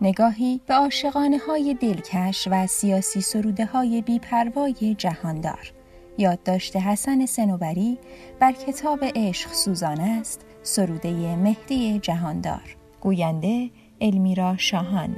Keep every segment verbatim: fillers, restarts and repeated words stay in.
نگاهی به عاشقانه های دلکش و سیاسی سروده های بی‌پروای جهاندار. یادداشت حسن صنوبری بر کتاب عشق سوزان است، سروده مهدی جهاندار. گوینده المیرا شاهان.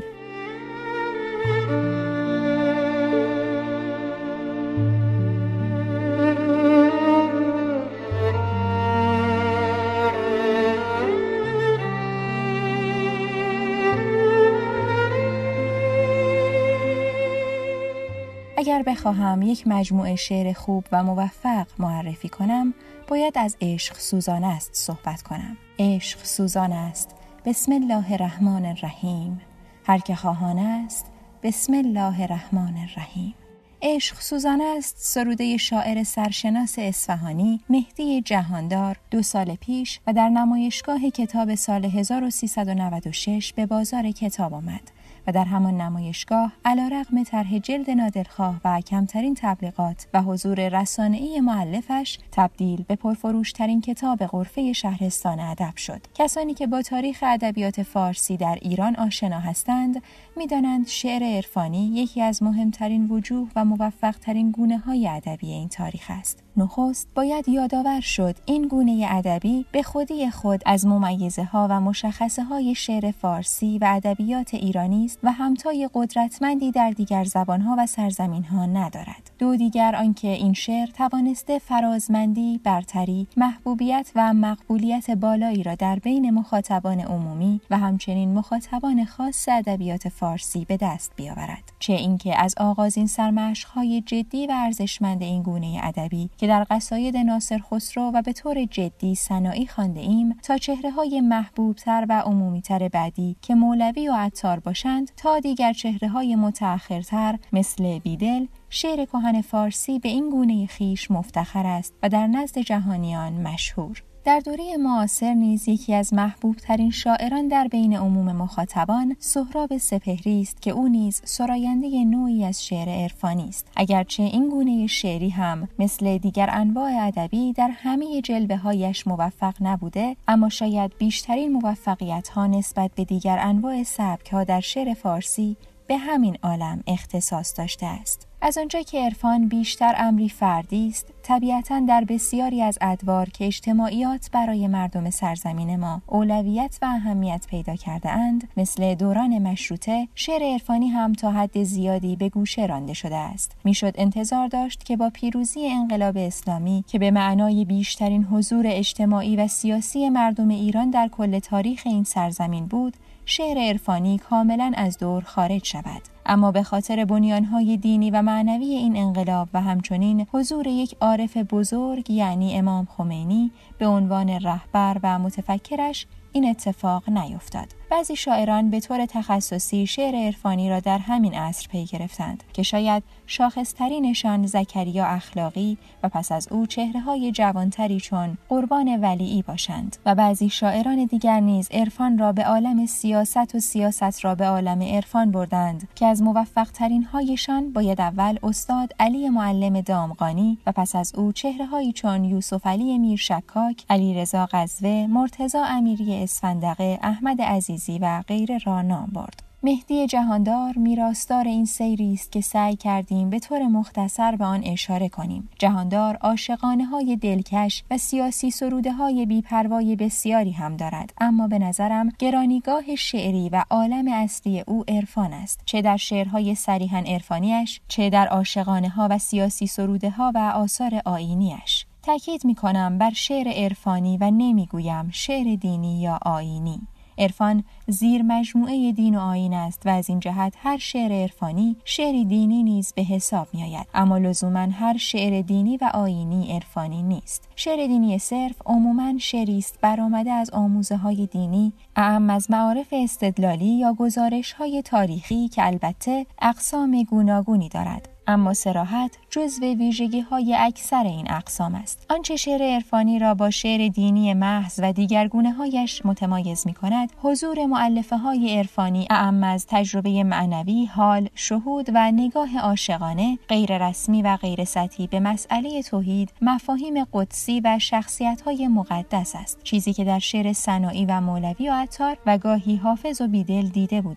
اگر بخواهم یک مجموعه شعر خوب و موفق معرفی کنم، باید از عشق سوزان است صحبت کنم. عشق سوزان است، بسم الله الرحمن الرحیم. هر که خواهان است، بسم الله الرحمن الرحیم. عشق سوزان است سروده شاعر سرشناس اصفهانی مهدی جهاندار دو سال پیش و در نمایشگاه کتاب سال هزار و سیصد و نود و شش به بازار کتاب آمد و در همان نمایشگاه علیرغم طرح جلد نادرخواه و کمترین تبلیغات و حضور رسانه‌ای مؤلفش تبدیل به پرفروشترین کتاب غرفه شهرستان ادب شد. کسانی که با تاریخ ادبیات فارسی در ایران آشنا هستند می‌دانند شعر عرفانی یکی از مهمترین وجوه و موفق‌ترین گونه‌های ادبی این تاریخ است. نخست باید یادآور شد این گونه ادبی به خودی خود از ممیزه‌ها و مشخصه‌های شعر فارسی و ادبیات ایرانی است و همتای قدرتمندی در دیگر زبان‌ها و سرزمین‌ها ندارد. دو دیگر آنکه این شعر توانسته فرازمندی، برتری، محبوبیت و مقبولیت بالایی را در بین مخاطبان عمومی و همچنین مخاطبان خاص ادبیات فارسی به دست بیاورد. چه اینکه از آغازین سرمشق‌های جدی و ارزشمند این گونه ادبی که در قصاید ناصر خسرو و به طور جدی سنایی خوانده ایم تا چهره‌های محبوبتر و عمومی‌تر بعدی که مولوی و عطار باشند تا دیگر چهره‌های متأخرتر مثل بیدل، شعر کهن فارسی به این گونه خویش مفتخر است و در نزد جهانیان مشهور. در دوره معاصر نیز یکی از محبوب ترین شاعران در بین عموم مخاطبان سهراب سپهری است که او نیز سراینده نوعی از شعر عرفانی است. اگرچه این گونه شعری هم مثل دیگر انواع ادبی در همه جلوه‌هایش موفق نبوده، اما شاید بیشترین موفقیت‌ها نسبت به دیگر انواع سبک‌ها در شعر فارسی به همین عالم اختصاص داشته است. از آنجا که عرفان بیشتر امری فردی است، طبیعتاً در بسیاری از ادوار که اجتماعیات برای مردم سرزمین ما اولویت و اهمیت پیدا کرده اند، مثل دوران مشروطه، شعر عرفانی هم تا حد زیادی به گوشه رانده شده است. میشد انتظار داشت که با پیروزی انقلاب اسلامی که به معنای بیشترین حضور اجتماعی و سیاسی مردم ایران در کل تاریخ این سرزمین بود، شعر عرفانی کاملاً از دور خارج شود. اما به خاطر بنیانهای دینی و معنوی این انقلاب و همچنین حضور یک عارف بزرگ یعنی امام خمینی به عنوان رهبر و متفکرش این اتفاق نیفتاد. بعضی شاعران به طور تخصصی شعر عرفانی را در همین عصر پی گرفتند که شاید شاخصترینشان زکریا اخلاقی و پس از او چهره‌های جوانتری چون قربان ولیعی باشند و بعضی شاعران دیگر نیز عرفان را به عالم سیاست و سیاست را به عالم عرفان بردند که از موفق‌ترین هایشان باید اول استاد علی معلم دامغانی و پس از او چهره‌هایی چون یوسف علی میرشکاک، علیرضا غزوه، مرتضی امیری اسفندقه، احمد عزیزی و غیره را نام برد. مهدی جهاندار میراثدار این سیری است که سعی کردیم به طور مختصر به آن اشاره کنیم. جهاندار عاشقانه‌های دلکش و سیاسی سروده‌های بی‌پروای بسیاری هم دارد، اما به نظرم گرانیگاه شعری و عالم اصلی او عرفان است، چه در شعرهای صریحاً عرفانیش، چه در عاشقانه‌ها و سیاسی سروده‌ها و آثار آیینیش. تأکید می‌کنم بر شعر عرفانی و نمی‌گویم شعر دینی یا آیینی. عرفان زیر مجموعه دین و آیین است و از این جهت هر شعر عرفانی شعر دینی نیز به حساب می آید، اما لزوماً هر شعر دینی و آیینی عرفانی نیست. شعر دینی صرف عموماً شعری است برآمده از آموزه های دینی، اعم از معارف استدلالی یا گزارش های تاریخی که البته اقسام گوناگونی دارد، اما صراحت جزو ویژگی‌های اکثر این اقسام است. آنچه شعر عرفانی را با شعر دینی محض و دیگر گونه‌هایش متمایز می‌کند، حضور مؤلفه‌های عرفانی اعم از تجربه معنوی، حال، شهود و نگاه عاشقانه، غیر رسمی و غیر سطحی به مسئله توحید، مفاهیم قدسی و شخصیت‌های مقدس است. چیزی که در شعر سنایی و مولوی و عطار و گاهی حافظ و بیدل دیده بودیم.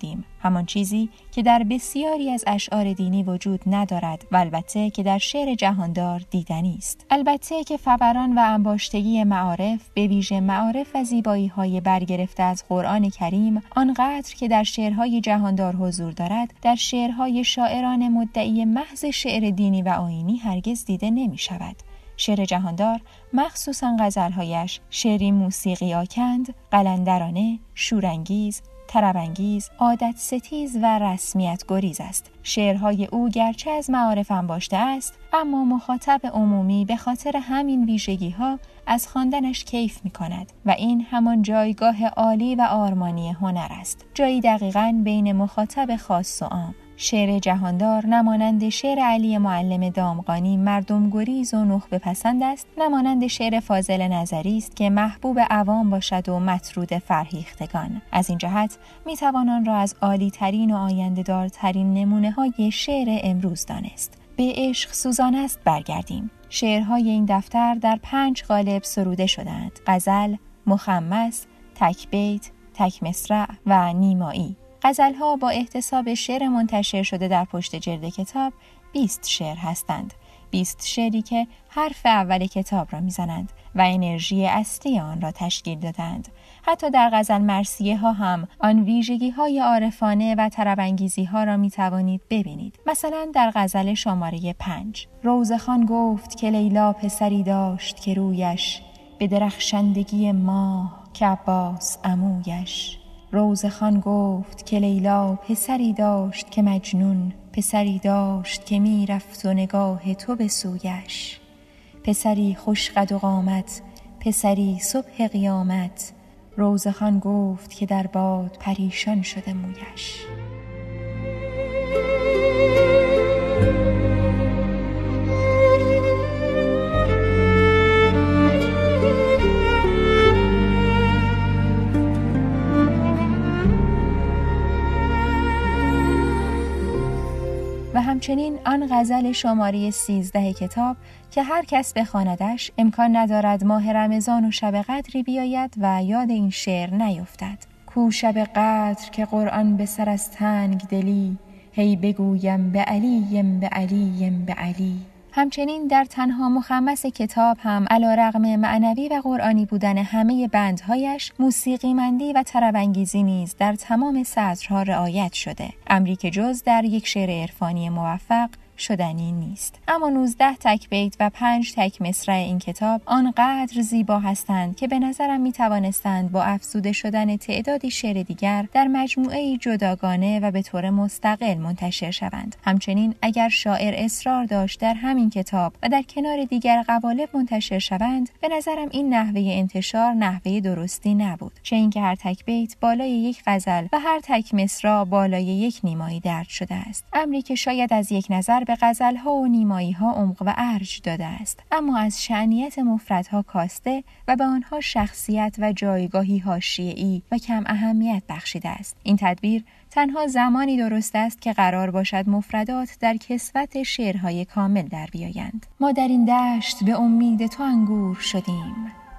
همان چیزی که در بسیاری از اشعار دینی وجود ندارد و البته که در شعر جهاندار دیدنی است. البته که فوران و انباشتگی معارف، به ویژه معارف و زیبایی‌های برگرفته از قرآن کریم، آنقدر که در شعرهای جهاندار حضور دارد، در شعرهای شاعران مدعی محض شعر دینی و آیینی هرگز دیده نمی‌شود. شعر جهاندار، مخصوصاً غزل‌هایش، شعری موسیقی آکند، قلندرانه، شورانگیز، طرب‌انگیز، عادت ستیز و رسمیت گریز است. شعرهای او گرچه از معارف انباشته است، اما مخاطب عمومی به خاطر همین ویژگی‌ها از خواندنش کیف می‌کند و این همان جایگاه عالی و آرمانی هنر است. جایی دقیقاً بین مخاطب خاص و عام. شعر جهاندار نمانند شعر علی معلم دامغانی مردم گریز و نخبه پسند است، نمانند شعر فاضل نظری است که محبوب عوام باشد و مطرود فرهیختگان. از این جهت می توان آن را از عالی ترین و آینده دار ترین نمونه های شعر امروز دانست. به عشق سوزان است برگردیم. شعرهای این دفتر در پنج قالب سروده شدند: غزل، مخمس، تک بیت، تک مصرع و نیمایی. غزل‌ها با احتساب شعر منتشر شده در پشت جلد کتاب بیست شعر هستند. بیست شعری که حرف اول کتاب را میزنند و انرژی اصلی آن را تشکیل دادند. حتی در غزل مرثیه ها هم آن ویژگی های عارفانه و طرب‌انگیزی ها را می توانید ببینید. مثلا در غزل شماره پنج: روزخان گفت که لیلا پسری داشت که رویش به درخشندگی ماه که عباس عمویش. روزخان گفت که لیلا پسری داشت که مجنون پسری داشت که می رفت و نگاه تو به سویش. پسری خوش قد و قامت، پسری صبح قیامت. روزخان گفت که در باد پریشان شده مویش. و همچنین آن غزل شماره سیزده کتاب که هر کس بخواندش امکان ندارد ماه رمضان و شب قدری بیاید و یاد این شعر نیفتد. کو شب قدر که قرآن به سر از تنگ دلی، هی بگویم به علیم به علیم به علی. همچنین در تنها مخمس کتاب هم علیرغم معنوی و قرآنی بودن همه بندهایش، موسیقی مندی و طرب‌انگیزی نیز در تمام سطرها رعایت شده، امری که جز در یک شعر عرفانی موفق شدنی نیست. اما نوزده تک بیت و پنج تک مصرع این کتاب آنقدر زیبا هستند که به نظرم می توانستند با افزوده شدن تعدادی شعر دیگر در مجموعه‌ای جداگانه و به طور مستقل منتشر شوند. همچنین اگر شاعر اصرار داشت در همین کتاب و در کنار دیگر قوالب منتشر شوند، به نظرم این نحوه انتشار نحوه درستی نبود، چه اینکه هر تک بیت بالای یک غزل و هر تک مصرع بالای یک نیمایی درج شده است، امری که شاید از یک نظر به غزل‌ها و نیمایی‌ها عمق و ارج داده است، اما از شأنیت مفردها کاسته و به آنها شخصیت و جایگاهی حاشیه‌ای و کم اهمیت بخشیده است. این تدبیر تنها زمانی درست است که قرار باشد مفردات در کسوت شعرهای کامل در بیایند. ما در این دشت به امید تو انگور شدیم،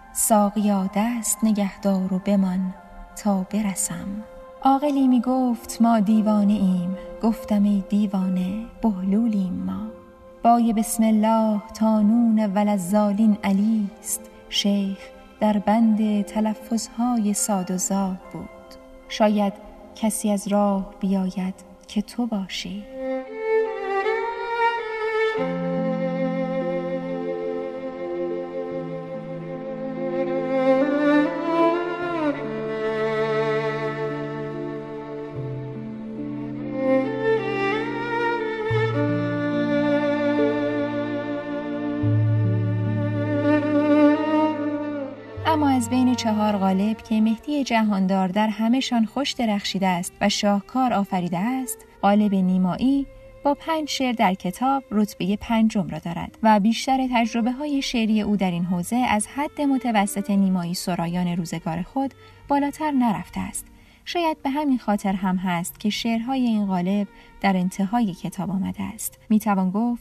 ساقیا دست نگهدار و بمان تا برسم. عاقلی می گفت ما دیوانه ایم، گفتم ای دیوانه بهلولیم ما. بای بسم الله تا نون ولزالین علی است، شیخ در بند تلفظهای ساد و زاد بود. شاید کسی از راه بیاید که تو باشی. اما از بین چهار قالب که مهدی جهاندار در همه‌شان خوش درخشیده است و شاهکار آفریده است، قالب نیمایی با پنج شعر در کتاب رتبه پنجم را دارد و بیشتر تجربه های شعری او در این حوزه از حد متوسط نیمایی سرایان روزگار خود بالاتر نرفته است. شاید به همین خاطر هم هست که شعرهای این قالب در انتهای کتاب آمده است. میتوان گفت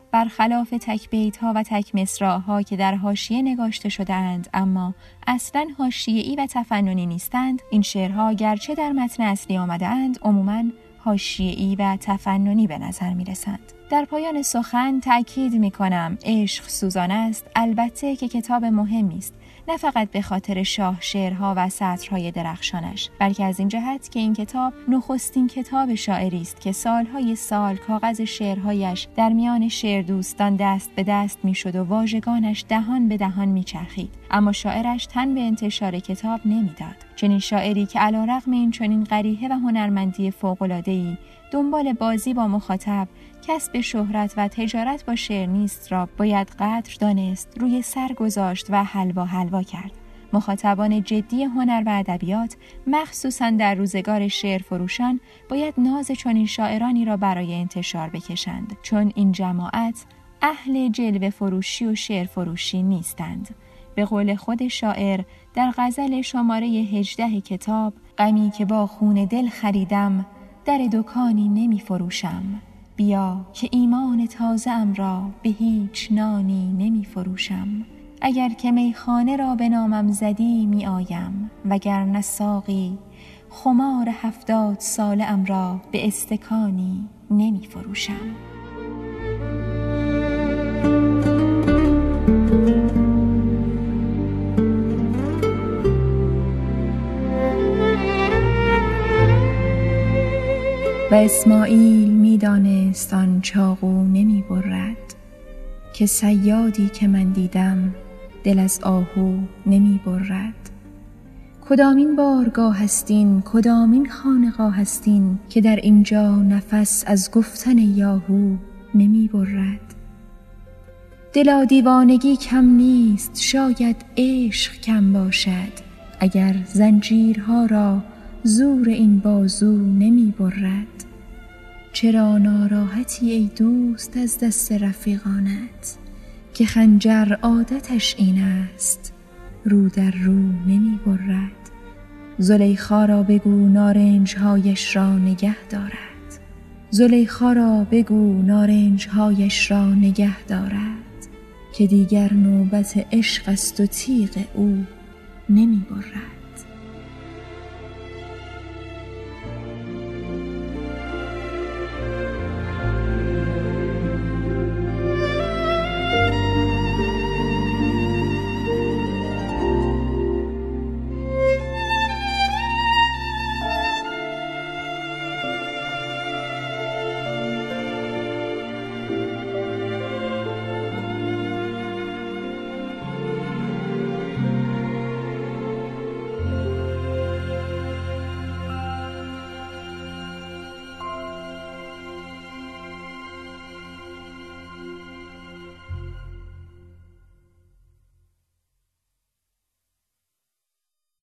برخلاف تک بیت‌ها و تک مصرع‌ها که در حاشیه نگاشته شده‌اند اما اصلاً حاشیه‌ای و تفننی نیستند، این شعرها گرچه در متن اصلی آمده‌اند عموماً حاشیه‌ای و تفننی به نظر می‌رسند. در پایان سخن تأکید می‌کنم عشق سوزان است، البته که کتاب مهمی است، نه فقط به خاطر شاه شعرها و سطرهای درخشانش، بلکه از این جهت که این کتاب نخستین کتاب شاعری است که سالهای سال کاغذ شعرهایش در میان شعر دوستان دست به دست میشد و واژگانش دهان به دهان میچرخید، اما شاعرش تن به انتشار کتاب نمیداد. چنین شاعری که علیرغم این چنین قریحه و هنرمندی فوق‌العاده‌ای دنبال بازی با مخاطب، کسب شهرت و تجارت با شعر نیست را باید قدر دانست، روی سر گذاشت و حلوا حلوا کرد. مخاطبان جدی هنر و ادبیات، مخصوصاً در روزگار شعر فروشان، باید ناز چنین شاعرانی را برای انتشار بکشند، چون این جماعت اهل جلوه فروشی و شعر فروشی نیستند. به قول خود شاعر در غزل شماره هجده کتاب، غمی که با خون دل خریدم در دکانی نمی فروشم، بیا که ایمان تازه ام را به هیچ نانی نمی فروشم. اگر که میخانه را به نامم زدی می آیم، وگرنه ساقی خمار هفتاد ساله ام را به استکانی نمی فروشم. و اسماعیل می دانست آن چاقو نمی برد، که صیادی که من دیدم دل از آهو نمی برد. کدامین بارگاه هستین، کدامین خانقاه هستین، که در اینجا نفس از گفتن یاهو نمی برد. دلا دیوانگی کم نیست، شاید عشق کم باشد، اگر زنجیرها را زور این بازو نمی برد. چرا ناراحتی ای دوست از دست رفیقانت، که خنجر عادتش این است رو در رو نمی برد. زلیخا را بگو نارنجهایش را نگه دارد، زلیخا را بگو نارنجهایش را نگه دارد، که دیگر نوبت عشق است و تیغ او نمی برد.